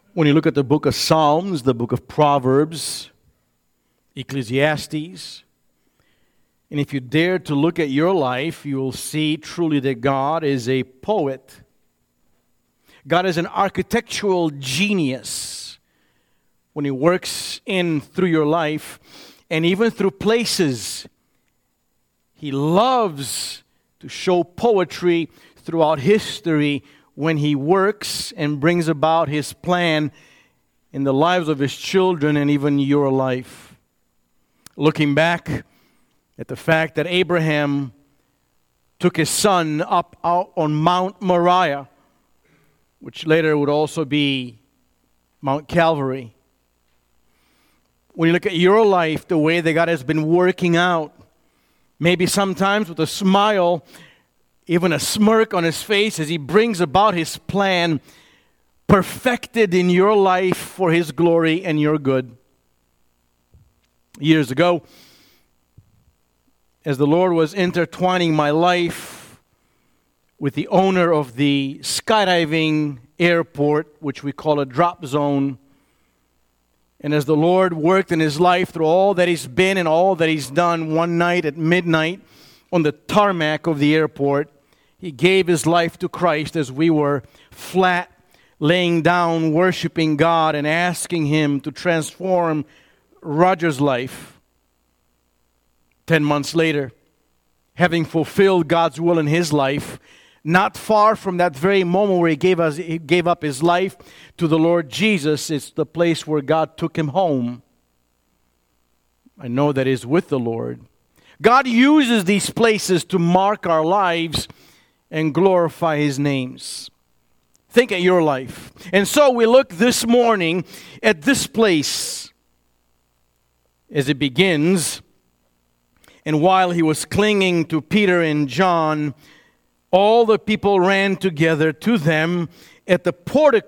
When you look at the book of Psalms, the book of Proverbs, Ecclesiastes, and if you dare to look at your life, you will see truly that God is a poet. God is an architectural genius when He works in through your life and even through places. He loves to show poetry throughout history when He works and brings about His plan in the lives of His children and even your life. Looking back at the fact that Abraham took his son up out on Mount Moriah, which later would also be Mount Calvary. When you look at your life, the way that God has been working out, maybe sometimes with a smile, even a smirk on His face as He brings about His plan perfected in your life for His glory and your good. Years ago, as the Lord was intertwining my life with the owner of the skydiving airport, which we call a drop zone, and as the Lord worked in his life through all that he's been and all that he's done, one night at midnight on the tarmac of the airport, he gave his life to Christ as we were flat, laying down, worshiping God and asking Him to transform Roger's life. 10 months later, having fulfilled God's will in his life, not far from that very moment where he gave up his life to the Lord Jesus, it's the place where God took him home. I know that is with the Lord. God uses these places to mark our lives and glorify His names. Think of your life. And so we look this morning at this place as it begins. And while He was clinging to Peter and John, all the people ran together to them at the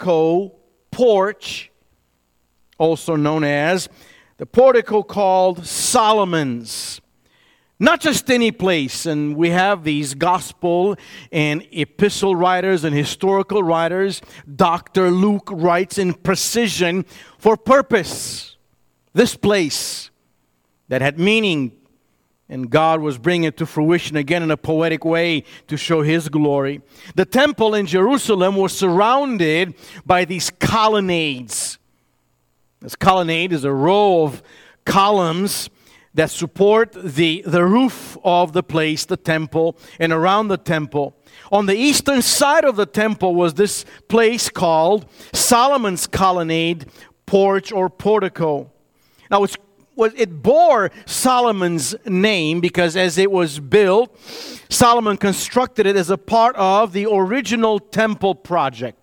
porch, also known as the portico called Solomon's. Not just any place, and we have these gospel and epistle writers and historical writers. Dr. Luke writes in precision for purpose. This place that had meaning, and God was bringing it to fruition again in a poetic way to show His glory. The temple in Jerusalem was surrounded by these colonnades. This colonnade is a row of columns that support the roof of the place, the temple, and around the temple. On the eastern side of the temple was this place called Solomon's colonnade, porch, or portico. Now, it bore Solomon's name because as it was built, Solomon constructed it as a part of the original temple project.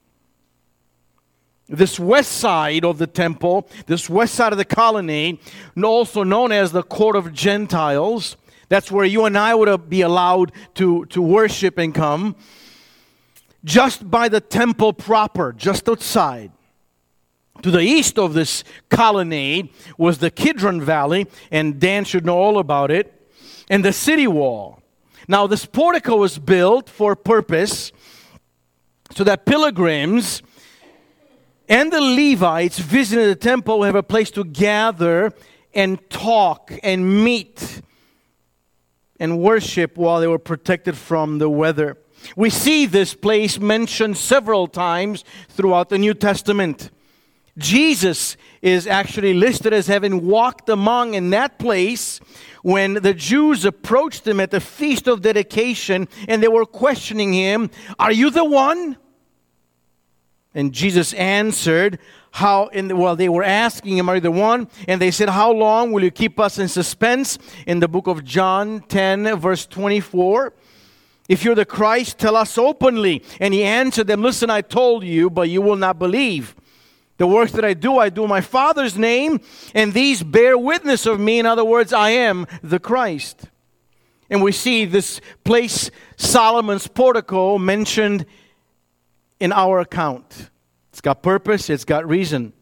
This west side of the temple, this west side of the colonnade, also known as the Court of Gentiles, that's where you and I would be allowed to worship and come, just by the temple proper, just outside. To the east of this colonnade was the Kidron Valley, and Dan should know all about it, and the city wall. Now, this portico was built for a purpose so that pilgrims and the Levites visiting the temple would have a place to gather and talk and meet and worship while they were protected from the weather. We see this place mentioned several times throughout the New Testament. Jesus is actually listed as having walked among in that place when the Jews approached Him at the Feast of Dedication and they were questioning Him, "Are you the one?" And Jesus answered, they were asking Him, "Are you the one?" And they said, "How long will you keep us in suspense?" In the book of John 10, verse 24. "If you're the Christ, tell us openly." And He answered them, "Listen, I told you, but you will not believe. The works that I do in my Father's name, and these bear witness of me." In other words, I am the Christ. And we see this place, Solomon's portico, mentioned in our account. It's got purpose, it's got reason.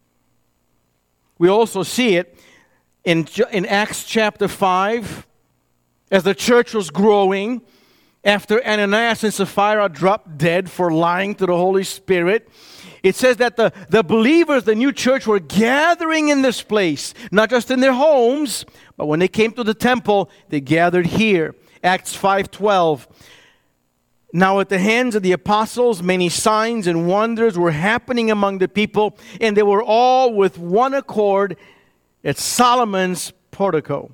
We also see it in Acts chapter 5, as the church was growing, after Ananias and Sapphira dropped dead for lying to the Holy Spirit. It says that the believers, the new church, were gathering in this place, not just in their homes, but when they came to the temple, they gathered here. Acts 5:12. Now at the hands of the apostles, many signs and wonders were happening among the people, and they were all with one accord at Solomon's portico.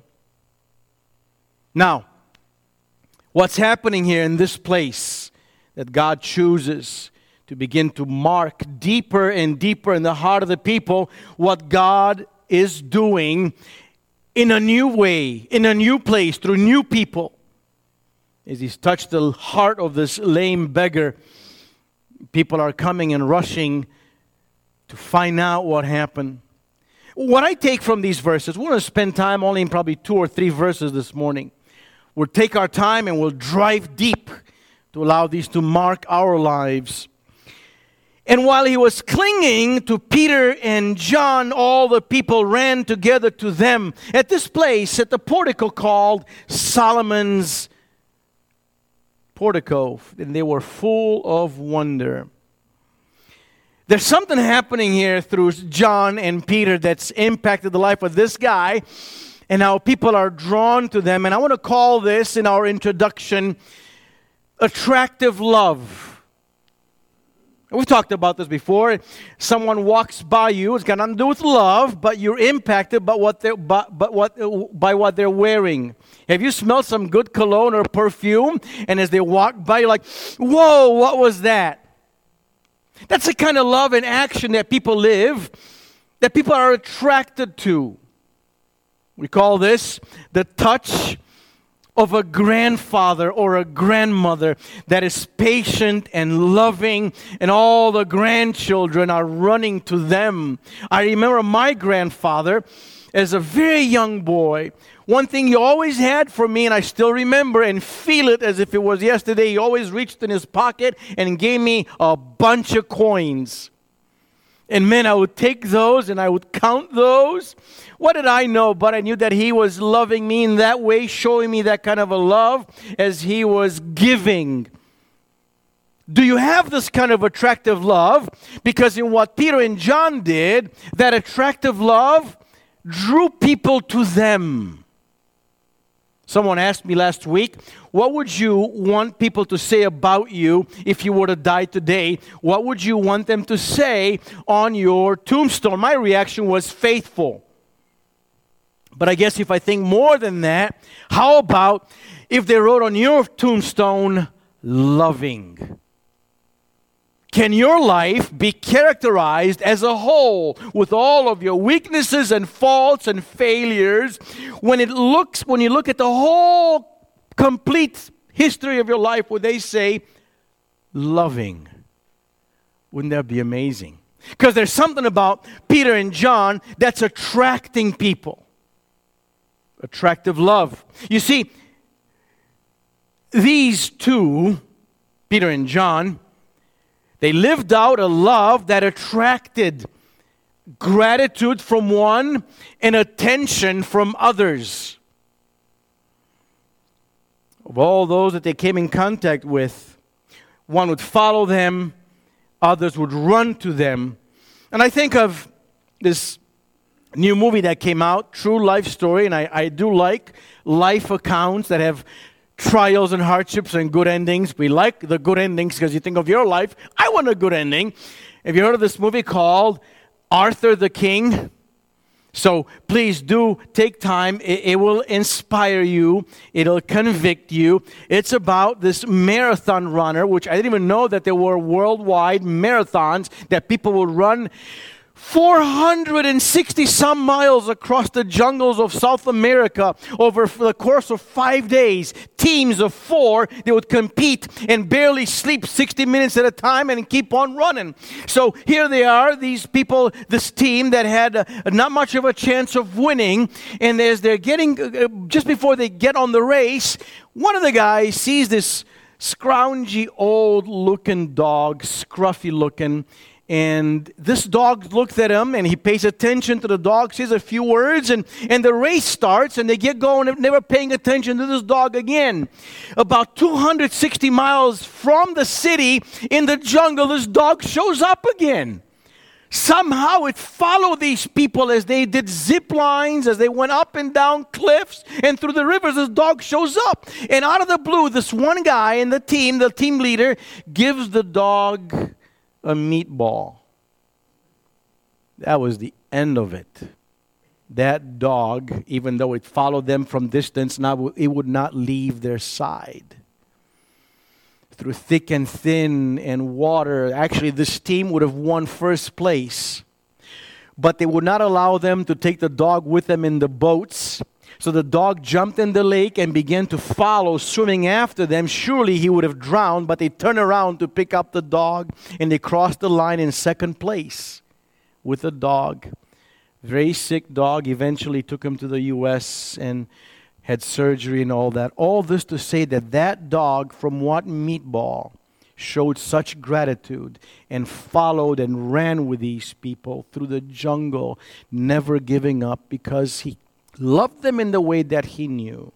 Now, what's happening here in this place that God chooses to begin to mark deeper and deeper in the heart of the people what God is doing in a new way, in a new place, through new people. As He's touched the heart of this lame beggar, people are coming and rushing to find out what happened. What I take from these verses, we're going to spend time only in probably 2 or 3 verses this morning. We'll take our time and we'll drive deep to allow these to mark our lives. And while he was clinging to Peter and John, all the people ran together to them at this place, at the portico called Solomon's portico. And they were full of wonder. There's something happening here through John and Peter that's impacted the life of this guy and how people are drawn to them. And I want to call this, in our introduction, attractive love. We've talked about this before. Someone walks by you, it's got nothing to do with love, but you're impacted by what they're wearing. Have you smelled some good cologne or perfume, and as they walk by, you're like, whoa, what was that? That's the kind of love and action that people live, that people are attracted to. We call this the touch of a grandfather or a grandmother that is patient and loving, and all the grandchildren are running to them. I remember my grandfather as a very young boy. One thing he always had for me, and I still remember and feel it as if it was yesterday, he always reached in his pocket and gave me a bunch of coins. And man, I would take those and I would count those. What did I know? But I knew that he was loving me in that way, showing me that kind of a love as he was giving. Do you have this kind of attractive love? Because in what Peter and John did, that attractive love drew people to them. Someone asked me last week, what would you want people to say about you if you were to die today? What would you want them to say on your tombstone? My reaction was faithful. But I guess if I think more than that, how about if they wrote on your tombstone, loving? Can your life be characterized as a whole with all of your weaknesses and faults and failures? When you look at the whole complete history of your life, would they say loving? Wouldn't that be amazing? Because there's something about Peter and John that's attracting people. Attractive love. You see, these two, Peter and John, they lived out a love that attracted gratitude from one and attention from others. Of all those that they came in contact with, one would follow them, others would run to them. And I think of this new movie that came out, True Life Story, and I do like life accounts that have trials and hardships and good endings. We like the good endings because you think of your life. I want a good ending. Have you heard of this movie called Arthur the King? So please do take time. It will inspire you. It'll convict you. It's about this marathon runner, which I didn't even know that there were worldwide marathons that people would run 460 some miles across the jungles of South America over the course of 5 days. Teams of 4, they would compete and barely sleep 60 minutes at a time and keep on running. So here they are, these people, this team that had not much of a chance of winning. And as they're getting, just before they get on the race, one of the guys sees this scroungy old looking dog, scruffy looking, And this dog looks at him, and he pays attention to the dog, says a few words, and the race starts, and they get going, never paying attention to this dog again. About 260 miles from the city in the jungle, this dog shows up again. Somehow it followed these people as they did zip lines, as they went up and down cliffs and through the rivers. This dog shows up. And out of the blue, this one guy in the team leader, gives the dog a meatball. That was the end of it. That dog, even though it followed them from distance, now it would not leave their side. Through thick and thin and water, actually this team would have won first place. But they would not allow them to take the dog with them in the boats. So the dog jumped in the lake and began to follow, swimming after them. Surely he would have drowned, but they turned around to pick up the dog, and they crossed the line in second place with the dog. Very sick dog. Eventually took him to the U.S. and had surgery and all that. All this to say that dog from what meatball showed such gratitude and followed and ran with these people through the jungle, never giving up because he loved them in the way that he knew.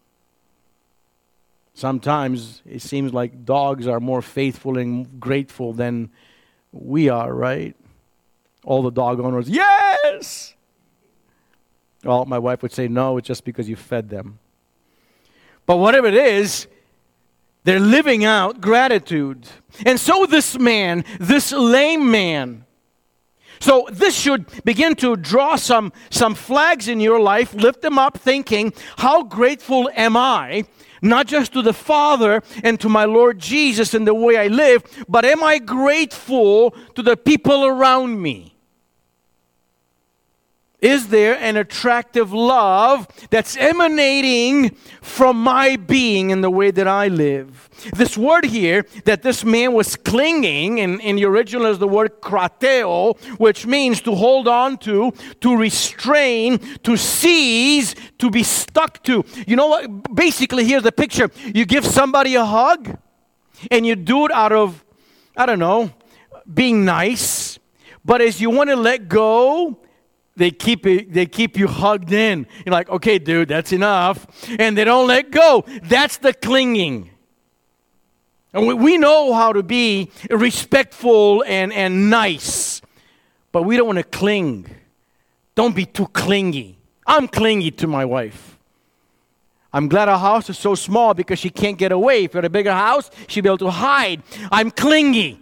Sometimes it seems like dogs are more faithful and grateful than we are, right? All the dog owners, yes! Well, my wife would say, no, it's just because you fed them. But whatever it is, they're living out gratitude. And so this man, this lame man, so this should begin to draw some flags in your life. Lift them up thinking, how grateful am I, not just to the Father and to my Lord Jesus and the way I live, but am I grateful to the people around me? Is there an attractive love that's emanating from my being in the way that I live? This word here that this man was clinging, in the original is the word krateo, which means to hold on to restrain, to seize, to be stuck to. You know what? Basically, here's the picture. You give somebody a hug, and you do it out of, I don't know, being nice. But as you want to let go, they keep you hugged in. You're like, okay, dude, that's enough. And they don't let go. That's the clinging. And we know how to be respectful and nice. But we don't want to cling. Don't be too clingy. I'm clingy to my wife. I'm glad our house is so small because she can't get away. If we had a bigger house, she'd be able to hide. I'm clingy.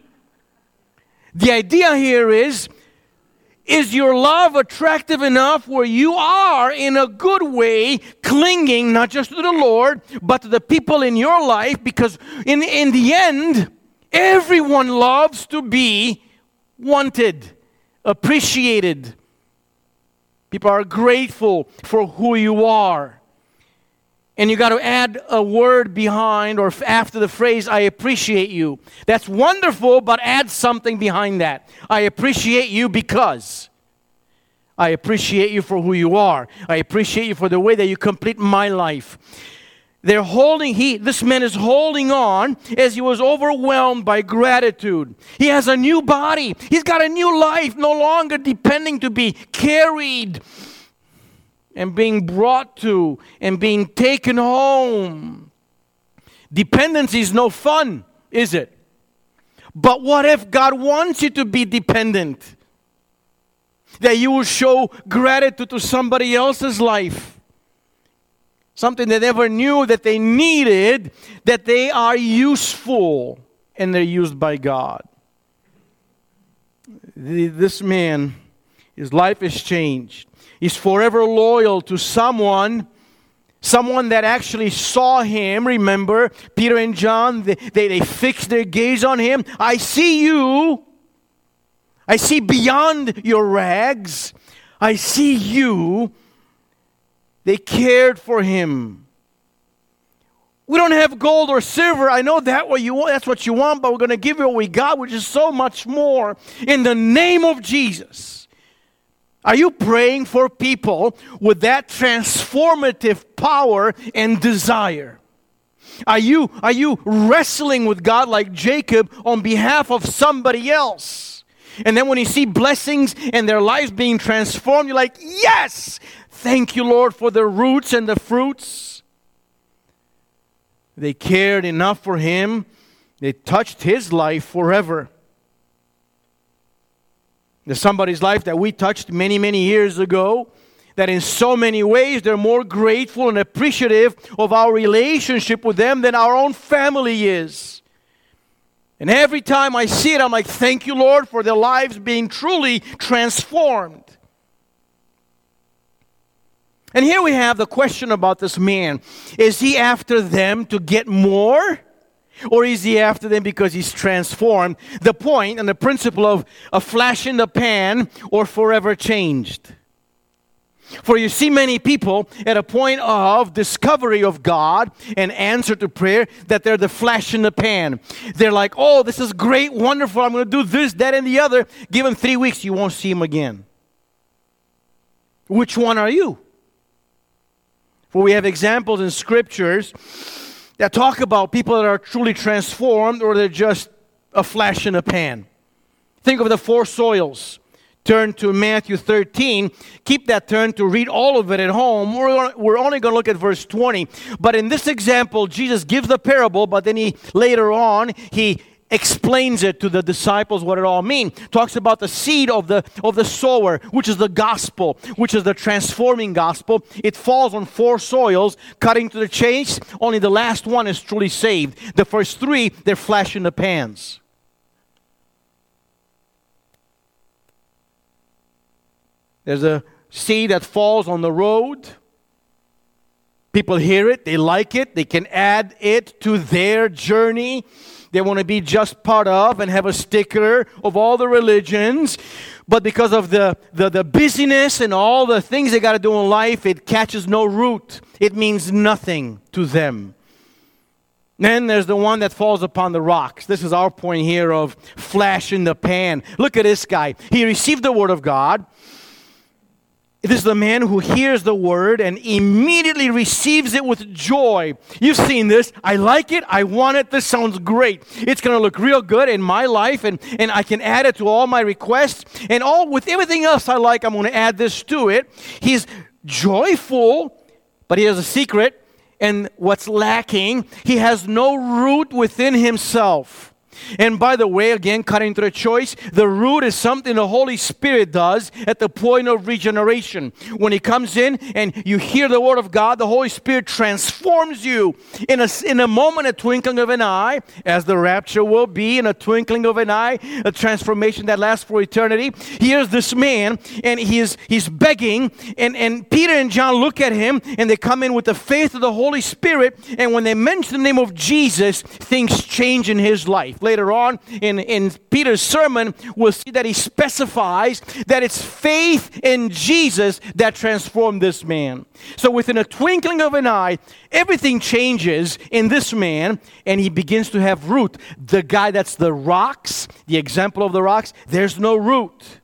The idea here is your love attractive enough where you are, in a good way, clinging not just to the Lord, but to the people in your life? Because in the end, everyone loves to be wanted, appreciated. People are grateful for who you are. And you got to add a word behind or after the phrase, I appreciate you. That's wonderful, but add something behind that. I appreciate you because. I appreciate you for who you are. I appreciate you for the way that you complete my life. This man is holding on as he was overwhelmed by gratitude. He has a new body. He's got a new life, no longer depending to be carried and being brought to and being taken home. Dependency is no fun, is it? But what if God wants you to be dependent? That you will show gratitude to somebody else's life. Something they never knew that they needed, that they are useful and they're used by God. This man, his life has changed. He's forever loyal to someone that actually saw him. Remember, Peter and John, they fixed their gaze on him. I see you. I see beyond your rags. I see you. They cared for him. We don't have gold or silver. I know that's what you want, but we're going to give you what we got, which is so much more. In the name of Jesus. Are you praying for people with that transformative power and desire? Are you wrestling with God like Jacob on behalf of somebody else? And then when you see blessings and their lives being transformed, you're like, yes! Thank you, Lord, for the roots and the fruits. They cared enough for him. They touched his life forever. There's somebody's life that we touched many, many years ago, that in so many ways they're more grateful and appreciative of our relationship with them than our own family is. And every time I see it, I'm like, thank you, Lord, for their lives being truly transformed. And here we have the question about this man. Is he after them to get more? Or is he after them because he's transformed? The point and the principle of a flash in the pan or forever changed. For you see many people at a point of discovery of God and answer to prayer that they're the flash in the pan. They're like, oh, this is great, wonderful, I'm going to do this, that, and the other. Give him 3 weeks, you won't see him again. Which one are you? For we have examples in scriptures that talk about people that are truly transformed or they're just a flash in a pan. Think of the 4 soils. Turn to Matthew 13. Keep that turn to read all of it at home. We're only going to look at verse 20. But in this example, Jesus gives the parable, but then later on, he explains it to the disciples what it all means. Talks about the seed of the sower, which is the gospel, which is the transforming gospel. It falls on 4 soils, cutting to the chase. Only the last one is truly saved. The first 3, they're flash in the pans. There's a seed that falls on the road. People hear it, they like it, they can add it to their journey. They want to be just part of and have a sticker of all the religions. But because of the busyness and all the things they got to do in life, it catches no root. It means nothing to them. Then there's the one that falls upon the rocks. This is our point here of flash in the pan. Look at this guy. He received the word of God. This is the man who hears the word and immediately receives it with joy. You've seen this. I like it. I want it. This sounds great. It's going to look real good in my life, and I can add it to all my requests. And all with everything else I like, I'm going to add this to it. He's joyful, but he has a secret. And what's lacking, he has no root within himself. And by the way, again, cutting to the choice, the root is something the Holy Spirit does at the point of regeneration. When He comes in and you hear the Word of God, the Holy Spirit transforms you in a moment, a twinkling of an eye, as the rapture will be in a twinkling of an eye, a transformation that lasts for eternity. Here's this man, and he's begging, and Peter and John look at him, and they come in with the faith of the Holy Spirit, and when they mention the name of Jesus, things change in his life. Later on in Peter's sermon, we'll see that he specifies that it's faith in Jesus that transformed this man. So within a twinkling of an eye, everything changes in this man, and he begins to have root. The guy that's the rocks, the example of the rocks, there's no root.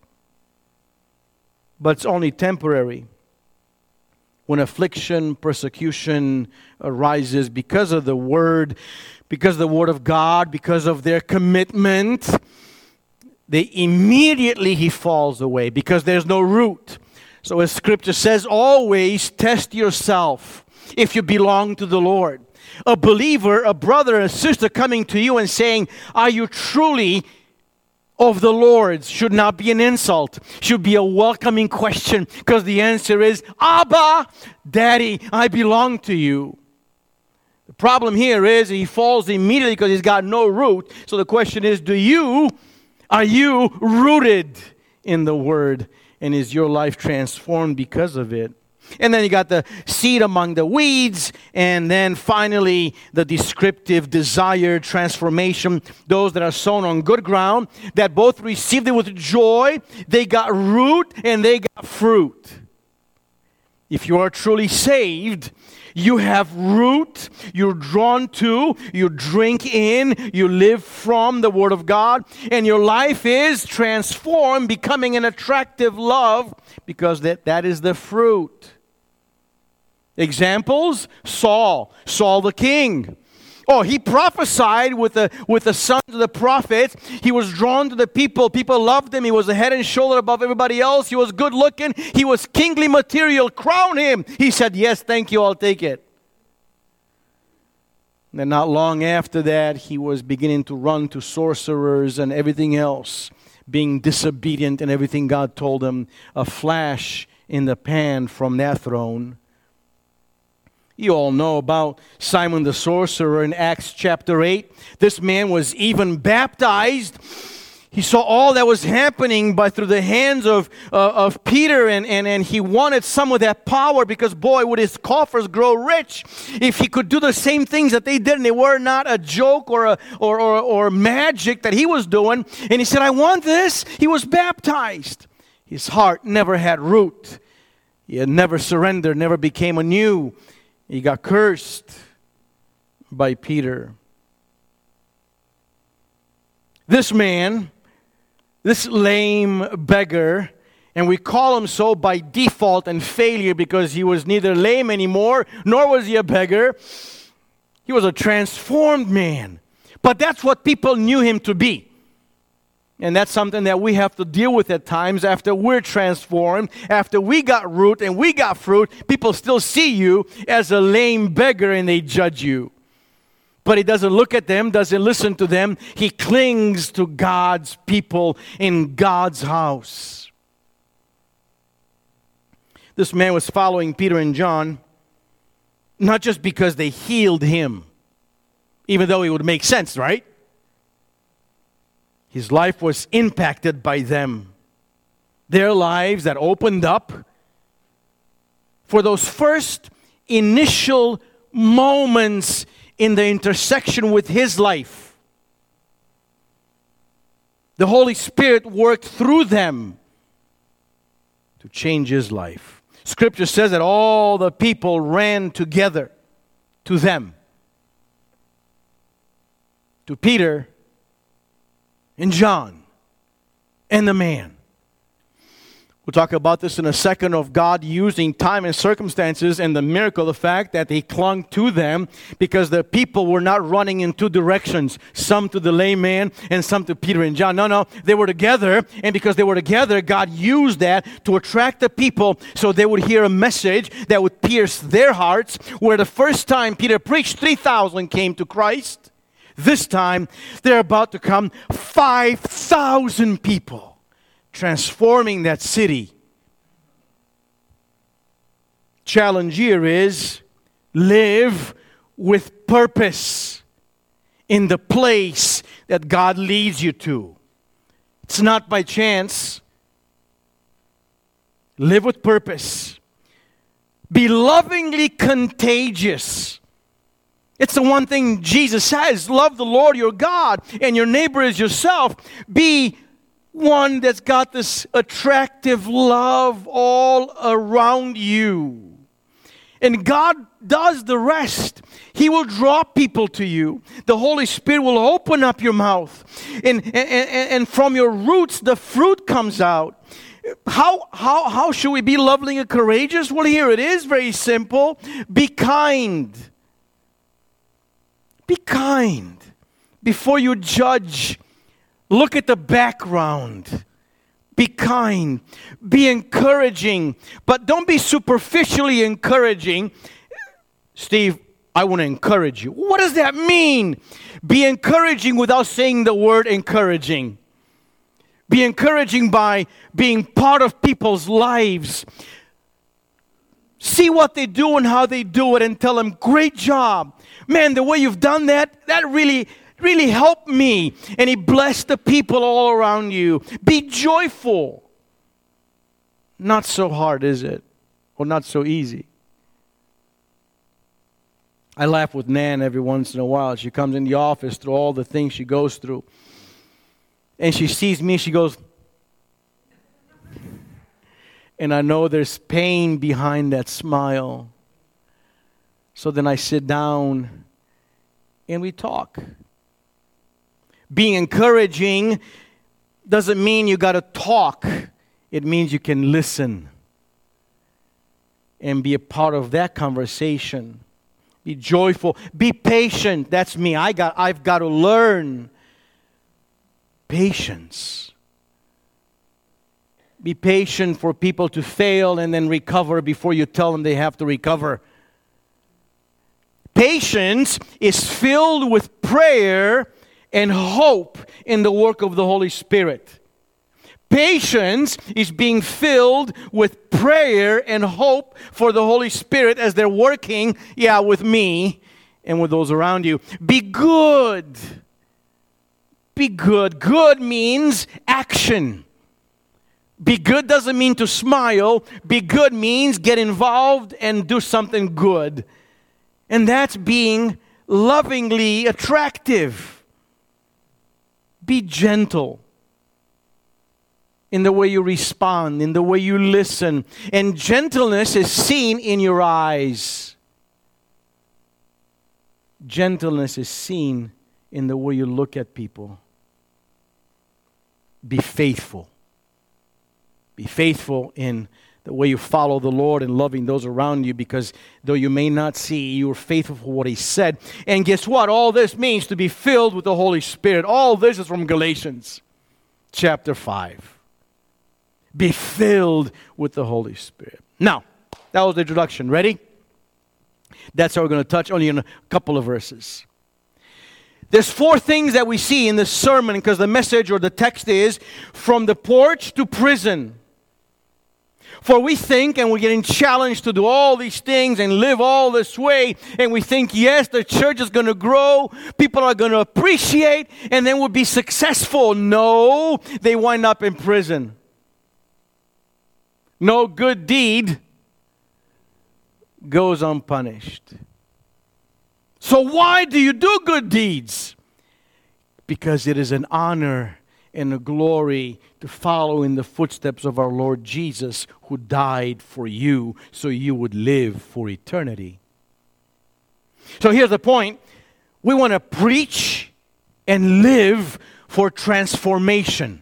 But it's only temporary. When affliction, persecution arises because of the word of God, because of their commitment, immediately he falls away because there's no root. So as Scripture says, always test yourself if you belong to the Lord. A believer, a brother, a sister coming to you and saying, are you truly of the Lord's, should not be an insult, should be a welcoming question, because the answer is, Abba, Daddy, I belong to you. The problem here is he falls immediately because he's got no root. So the question is, are you rooted in the Word? And is your life transformed because of it? And then you got the seed among the weeds, and then finally the descriptive desired transformation, those that are sown on good ground, that both received it with joy, they got root and they got fruit. If you are truly saved, you have root, you're drawn to, you drink in, you live from the Word of God, and your life is transformed, becoming an attractive love, because that is the fruit. Examples, Saul the king. Oh, he prophesied with the sons of the prophets. He was drawn to the people. People loved him. He was a head and shoulder above everybody else. He was good looking. He was kingly material. Crown him. He said, yes, thank you, I'll take it. And then not long after that, he was beginning to run to sorcerers and everything else, being disobedient and everything God told him. A flash in the pan from that throne. You all know about Simon the sorcerer in Acts chapter 8. This man was even baptized. He saw all that was happening through the hands of Peter, and he wanted some of that power because, boy, would his coffers grow rich if he could do the same things that they did, and they were not a joke or magic that he was doing. And he said, I want this. He was baptized. His heart never had root. He had never surrendered, never became anew. He got cursed by Peter. This man, this lame beggar, and we call him so by default and failure because he was neither lame anymore, nor was he a beggar. He was a transformed man. But that's what people knew him to be. And that's something that we have to deal with at times after we're transformed, after we got root and we got fruit. People still see you as a lame beggar and they judge you. But he doesn't look at them, doesn't listen to them. He clings to God's people in God's house. This man was following Peter and John, not just because they healed him, even though it would make sense, right? His life was impacted by them. Their lives that opened up for those first initial moments in the intersection with his life. The Holy Spirit worked through them to change his life. Scripture says that all the people ran together to them. To Peter and John and the man. We'll talk about this in a second, of God using time and circumstances and the miracle, the fact that he clung to them because the people were not running in two directions, some to the lame man and some to Peter and John. No, they were together, and because they were together, God used that to attract the people so they would hear a message that would pierce their hearts, where the first time Peter preached, 3,000 came to Christ. This time, they're about to come 5,000 people, transforming that city. Challenge here is live with purpose in the place that God leads you to. It's not by chance. Live with purpose. Be lovingly contagious. It's the one thing Jesus says. Love the Lord your God and your neighbor as yourself. Be one that's got this attractive love all around you. And God does the rest. He will draw people to you. The Holy Spirit will open up your mouth. And from your roots, the fruit comes out. How should we be loving and courageous? Well, here it is, very simple. Be kind. Be kind. Before you judge, look at the background. Be kind. Be encouraging. But don't be superficially encouraging. Steve, I want to encourage you. What does that mean? Be encouraging without saying the word encouraging. Be encouraging by being part of people's lives. See what they do and how they do it and tell them, great job. Man, the way you've done that really helped me. And he blessed the people all around you. Be joyful. Not so hard, is it? Or not so easy. I laugh with Nan every once in a while. She comes in the office through all the things she goes through. And she sees me, she goes, and I know there's pain behind that smile. So then I sit down and we talk. Being encouraging doesn't mean you got to talk. It means you can listen and be a part of that conversation. Be joyful. Be patient. That's me. I've got to learn patience. Be patient for people to fail and then recover before you tell them they have to recover. Patience is filled with prayer and hope in the work of the Holy Spirit. Patience is being filled with prayer and hope for the Holy Spirit as they're working, with me and with those around you. Be good. Be good. Good means action. Be good doesn't mean to smile. Be good means get involved and do something good. And that's being lovingly attractive. Be gentle in the way you respond, in the way you listen. And gentleness is seen in your eyes. Gentleness is seen in the way you look at people. Be faithful. Be faithful in the way you follow the Lord and loving those around you, because though you may not see, you are faithful for what He said. And guess what? All this means to be filled with the Holy Spirit. All this is from Galatians chapter 5. Be filled with the Holy Spirit. Now, that was the introduction. Ready? That's how we're going to touch only on a couple of verses. There's 4 things that we see in this sermon, because the message or the text is from the porch to prison. For we think, and we're getting challenged to do all these things and live all this way, and we think, yes, the church is going to grow, people are going to appreciate, and then we'll be successful. No, they wind up in prison. No good deed goes unpunished. So why do you do good deeds? Because it is an honor and a glory to follow in the footsteps of our Lord Jesus, who died for you so you would live for eternity. So here's the point. We want to preach and live for transformation.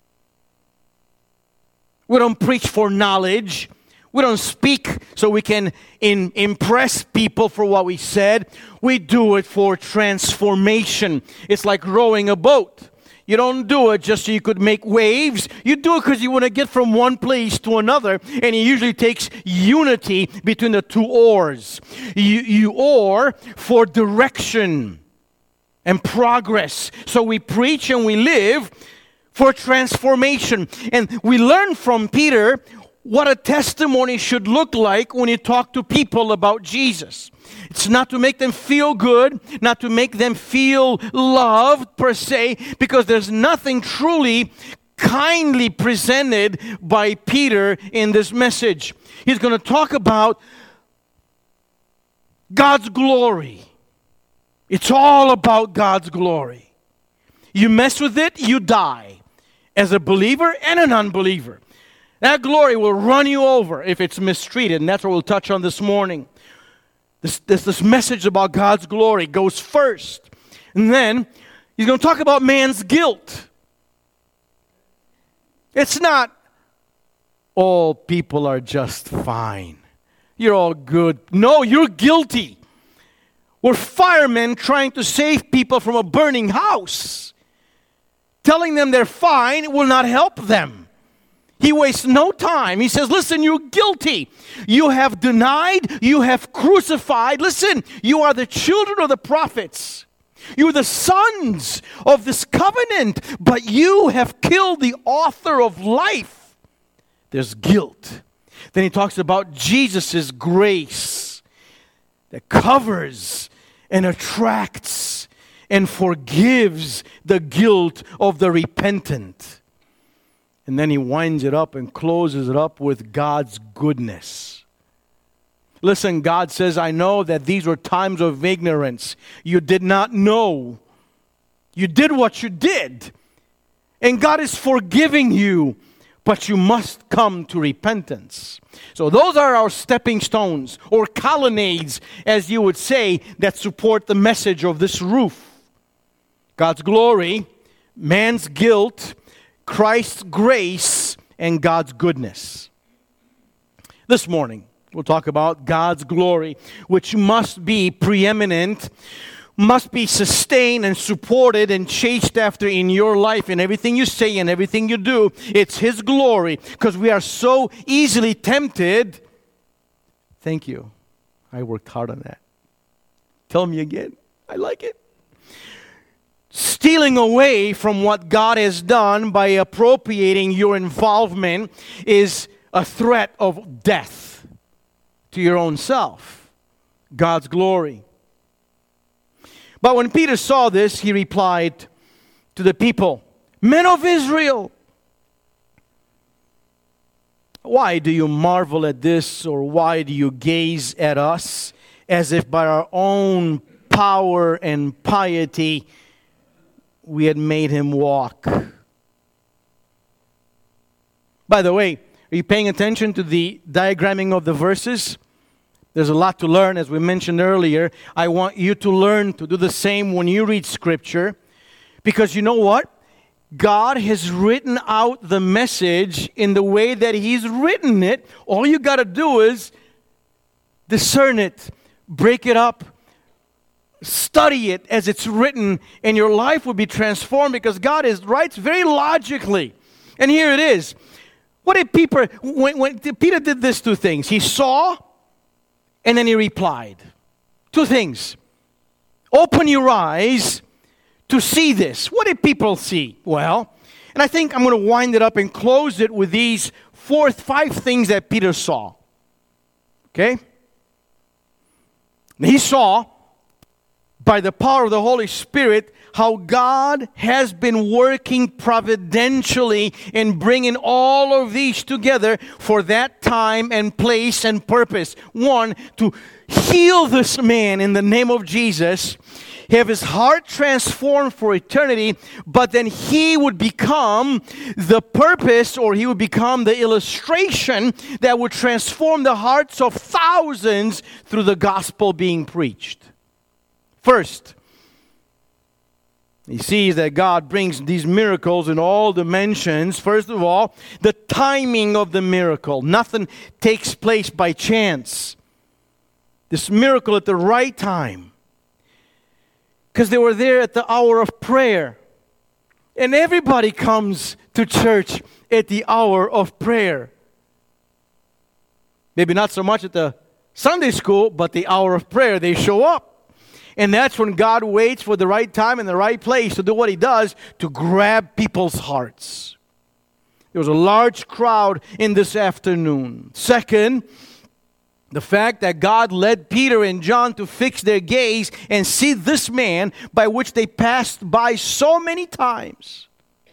We don't preach for knowledge. We don't speak so we can impress people for what we said. We do it for transformation. It's like rowing a boat. You don't do it just so you could make waves. You do it because you want to get from one place to another. And it usually takes unity between the 2 oars. You oar for direction and progress. So we preach and we live for transformation. And we learn from Peter what a testimony should look like when you talk to people about Jesus. It's not to make them feel good, not to make them feel loved per se, because there's nothing truly kindly presented by Peter in this message. He's going to talk about God's glory. It's all about God's glory. You mess with it, you die, as a believer and an unbeliever. That glory will run you over if it's mistreated, and that's what we'll touch on this morning. This message about God's glory goes first. And then he's going to talk about man's guilt. It's not all people are just fine. You're all good. No, you're guilty. We're firemen trying to save people from a burning house. Telling them they're fine will not help them. He wastes no time. He says, listen, you're guilty. You have denied, you have crucified. Listen, you are the children of the prophets. You're the sons of this covenant, but you have killed the author of life. There's guilt. Then he talks about Jesus' grace that covers and attracts and forgives the guilt of the repentant. And then he winds it up and closes it up with God's goodness. Listen, God says, I know that these were times of ignorance. You did not know. You did what you did. And God is forgiving you, but you must come to repentance. So those are our stepping stones, or colonnades, as you would say, that support the message of this roof. God's glory, man's guilt, Christ's grace, and God's goodness. This morning, We'll talk about God's glory, which must be preeminent, must be sustained and supported and chased after in your life, in everything you say and everything you do. It's His glory, because we are so easily tempted. Thank you. I worked hard on that. Tell me again. I like it. Stealing away from what God has done by appropriating your involvement is a threat of death to your own self, God's glory. But when Peter saw this, he replied to the people, "Men of Israel, why do you marvel at this, or why do you gaze at us as if by our own power and piety we had made him walk?" By the way, are you paying attention to the diagramming of the verses? There's a lot to learn, as we mentioned earlier. I want you to learn to do the same when you read Scripture. Because you know what? God has written out the message in the way that He's written it. All you got to do is discern it, break it up, study it as it's written, and your life will be transformed, because God writes very logically. And here it is. What did Peter, when Peter did these two things, he saw and then he replied. Two things. Open your eyes to see this. What did people see? Well, and I think I'm going to wind it up and close it with these 5 things that Peter saw. Okay? He saw, by the power of the Holy Spirit, how God has been working providentially in bringing all of these together for that time and place and purpose. One, to heal this man in the name of Jesus, have his heart transformed for eternity, but then he would become the purpose, or he would become the illustration that would transform the hearts of thousands through the gospel being preached. First, he sees that God brings these miracles in all dimensions. First of all, the timing of the miracle. Nothing takes place by chance. This miracle at the right time. Because they were there at the hour of prayer. And everybody comes to church at the hour of prayer. Maybe not so much at the Sunday school, but the hour of prayer, they show up. And that's when God waits for the right time and the right place to do what He does, to grab people's hearts. There was a large crowd in this afternoon. Second, the fact that God led Peter and John to fix their gaze and see this man by which they passed by so many times.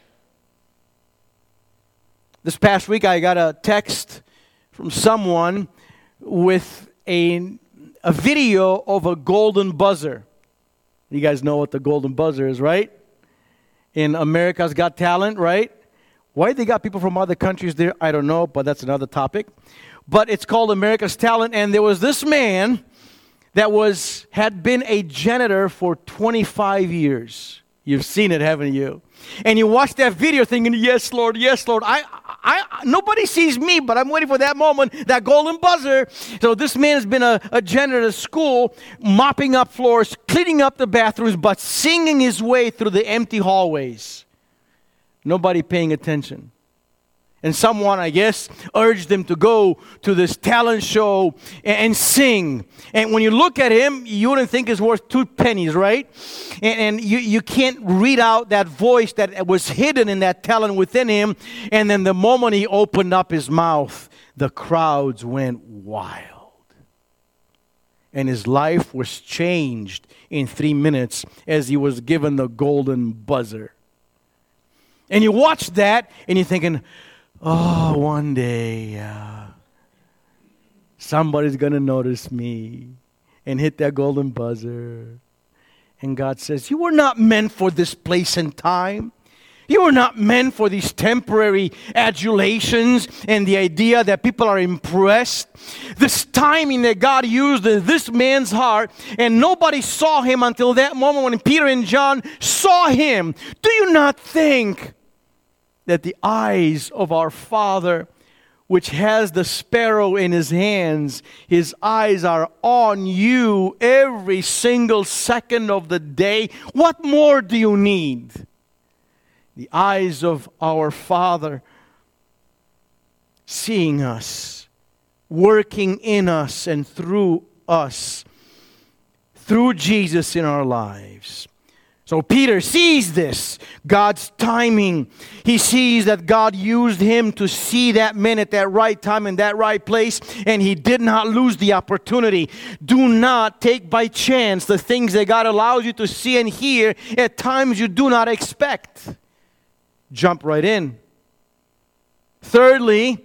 This past week I got a text from someone with a video of a golden buzzer. You guys know what the golden buzzer is, right? In America's Got Talent, right? Why they got people from other countries there, I don't know, but that's another topic. But it's called America's Talent, and there was this man that had been a janitor for 25 years. You've seen it, haven't you? And you watch that video thinking, yes, Lord, yes, Lord. Nobody sees me, but I'm waiting for that moment, that golden buzzer. So this man has been a janitor at school, mopping up floors, cleaning up the bathrooms, but singing his way through the empty hallways. Nobody paying attention. And someone, I guess, urged him to go to this talent show and sing. And when you look at him, you wouldn't think it's worth 2 pennies, right? And you can't read out that voice that was hidden in that talent within him. And then the moment he opened up his mouth, the crowds went wild. And his life was changed in 3 minutes as he was given the golden buzzer. And you watch that and you're thinking, oh, one day somebody's going to notice me and hit that golden buzzer. And God says, you were not meant for this place and time. You were not meant for these temporary adulations and the idea that people are impressed. This timing that God used in this man's heart, and nobody saw him until that moment when Peter and John saw him. Do you not think that the eyes of our Father which has the sparrow in his hands, his eyes are on you every single second of the day. What more do you need? The eyes of our Father seeing us, working in us and through us, through Jesus in our lives. So Peter sees this, God's timing. He sees that God used him to see that man at that right time in that right place, and he did not lose the opportunity. Do not take by chance the things that God allows you to see and hear at times you do not expect. Jump right in. Thirdly,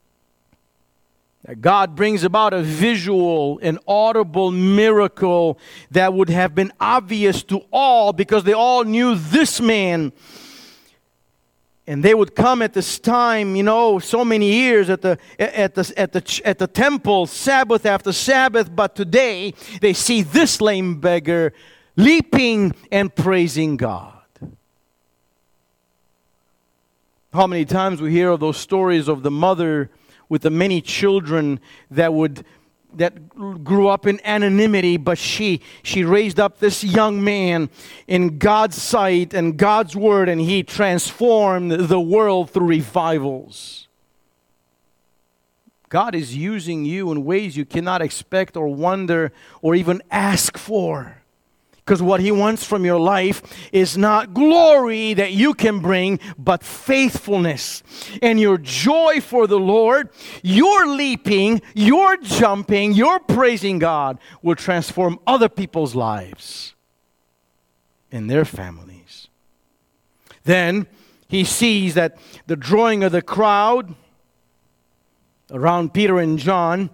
that God brings about a visual and audible miracle that would have been obvious to all because they all knew this man. And they would come at this time, so many years at the temple, Sabbath after Sabbath. But today they see this lame beggar leaping and praising God. How many times we hear of those stories of the mother with the many children that grew up in anonymity, but she raised up this young man in God's sight and God's word, and he transformed the world through revivals. God is using you in ways you cannot expect or wonder or even ask for. Because what He wants from your life is not glory that you can bring, but faithfulness. And your joy for the Lord, your leaping, your jumping, your praising God will transform other people's lives and their families. Then he sees that the drawing of the crowd around Peter and John,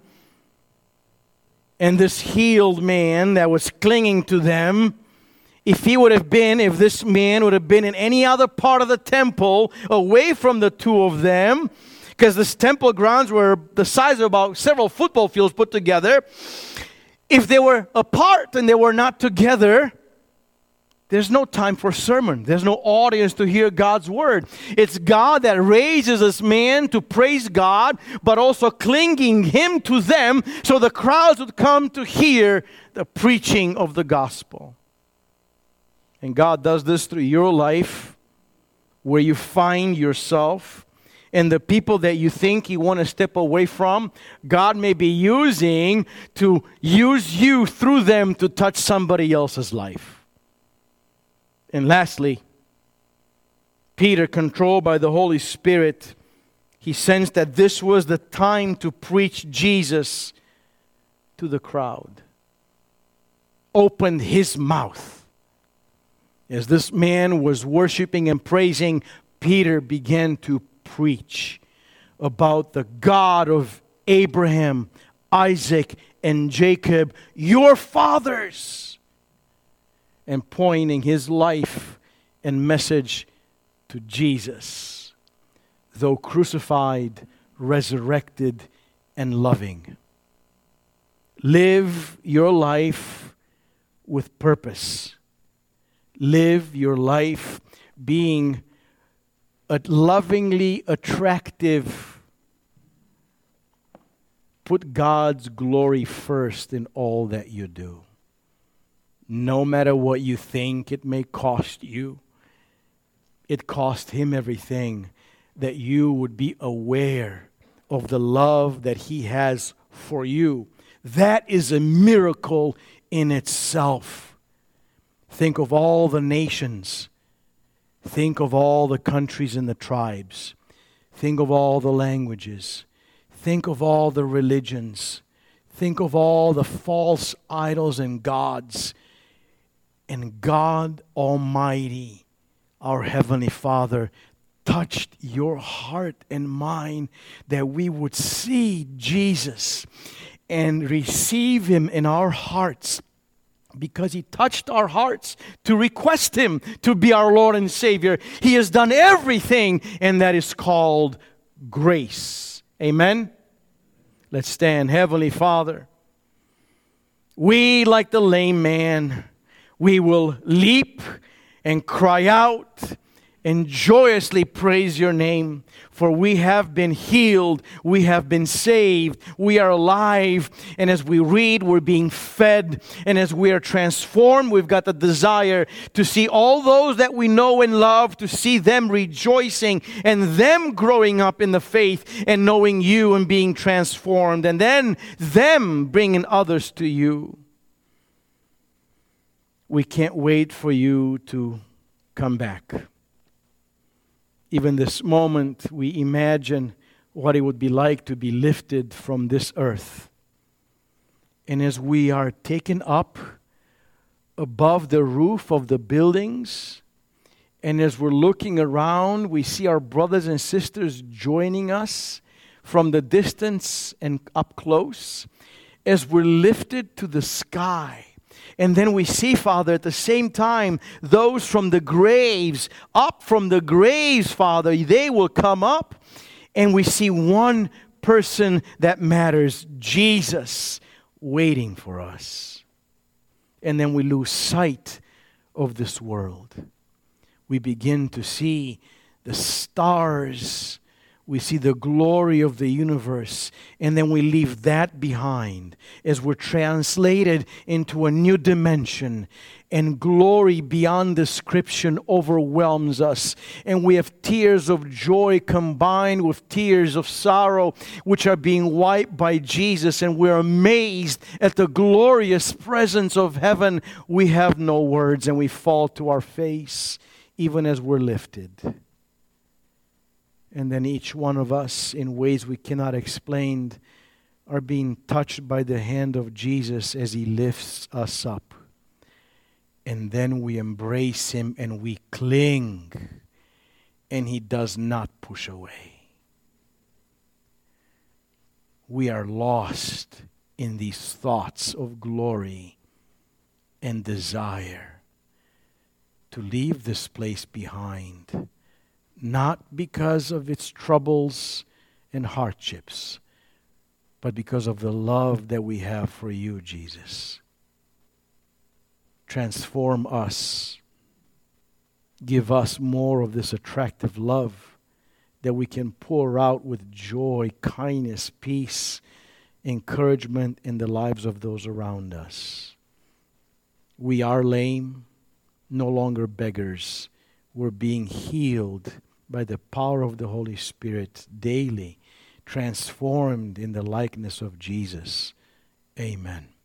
and this healed man that was clinging to them, if this man would have been in any other part of the temple, away from the two of them, because this temple grounds were the size of about several football fields put together. If they were apart and they were not together, there's no time for sermon. There's no audience to hear God's word. It's God that raises this man to praise God, but also clinging him to them so the crowds would come to hear the preaching of the gospel. And God does this through your life, where you find yourself and the people that you think you want to step away from, God may be using to use you through them to touch somebody else's life. And lastly, Peter, controlled by the Holy Spirit, he sensed that this was the time to preach Jesus to the crowd. Opened his mouth. As this man was worshiping and praising, Peter began to preach about the God of Abraham, Isaac, and Jacob, your fathers, and pointing his life and message to Jesus, though crucified, resurrected, and loving. Live your life with purpose. Live your life being lovingly attractive. Put God's glory first in all that you do. No matter what you think it may cost you, it cost Him everything, that you would be aware of the love that He has for you. That is a miracle in itself. Think of all the nations. Think of all the countries and the tribes. Think of all the languages. Think of all the religions. Think of all the false idols and gods. And God Almighty, our Heavenly Father, touched your heart and mine that we would see Jesus and receive Him in our hearts, because He touched our hearts to request Him to be our Lord and Savior. He has done everything, and that is called grace. Amen? Let's stand. Heavenly Father, we, like the lame man, we will leap and cry out and joyously praise your name. For we have been healed, we have been saved, we are alive. And as we read, we're being fed. And as we are transformed, we've got the desire to see all those that we know and love, to see them rejoicing and them growing up in the faith and knowing you and being transformed. And then them bringing others to you. We can't wait for you to come back. Even this moment, we imagine what it would be like to be lifted from this earth. And as we are taken up above the roof of the buildings, and as we're looking around, we see our brothers and sisters joining us from the distance and up close, as we're lifted to the sky. And then we see, Father, at the same time, those from the graves, up from the graves, Father, they will come up. And we see one person that matters, Jesus, waiting for us. And then we lose sight of this world. We begin to see the stars. We see the glory of the universe, and then we leave that behind as we're translated into a new dimension, and glory beyond description overwhelms us, and we have tears of joy combined with tears of sorrow, which are being wiped by Jesus, and we're amazed at the glorious presence of heaven. We have no words, and we fall to our face even as we're lifted. And then each one of us, in ways we cannot explain, are being touched by the hand of Jesus as He lifts us up. And then we embrace Him and we cling, and He does not push away. We are lost in these thoughts of glory and desire to leave this place behind. Not because of its troubles and hardships, but because of the love that we have for you, Jesus. Transform us. Give us more of this attractive love that we can pour out with joy, kindness, peace, encouragement in the lives of those around us. We are lame, no longer beggars. We're being healed by the power of the Holy Spirit daily, transformed in the likeness of Jesus. Amen.